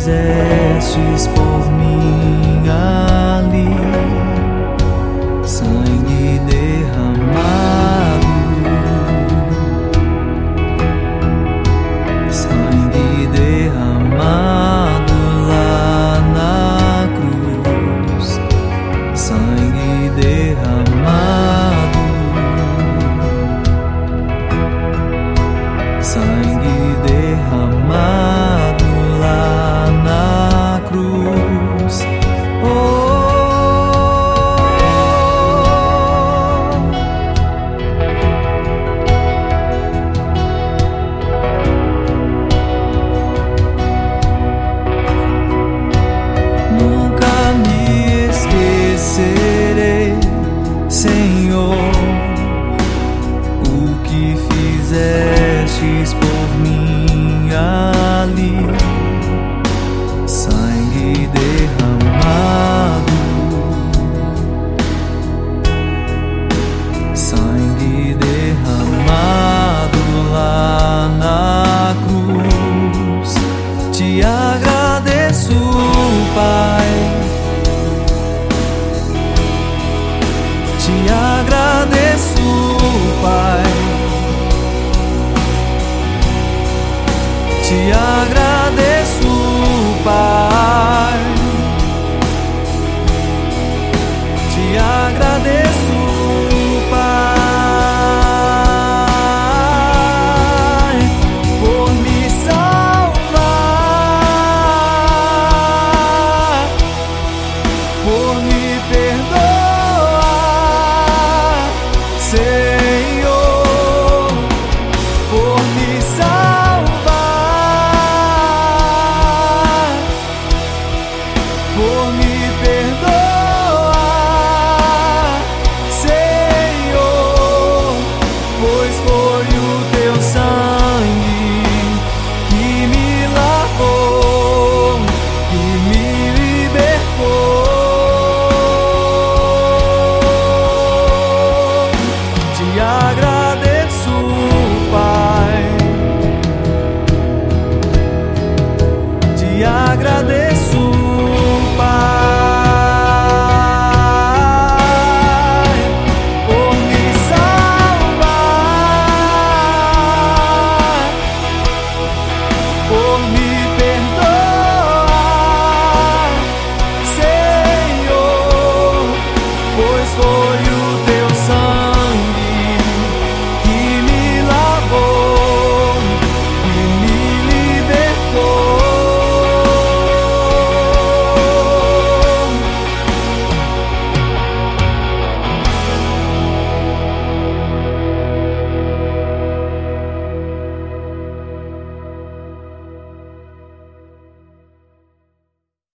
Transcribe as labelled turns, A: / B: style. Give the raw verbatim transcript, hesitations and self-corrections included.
A: fizestes por mim ali, sangue derramado, sangue derramado lá na cruz, sangue derramado, sangue derramado lá na cruz. Oh, nunca me esquecerei, Senhor, o que fizestes por mim ali, sangue derramado, sangue derramado lá na cruz. Te agradeço, Pai, te agradeço, Pai, te agradeço, Pai.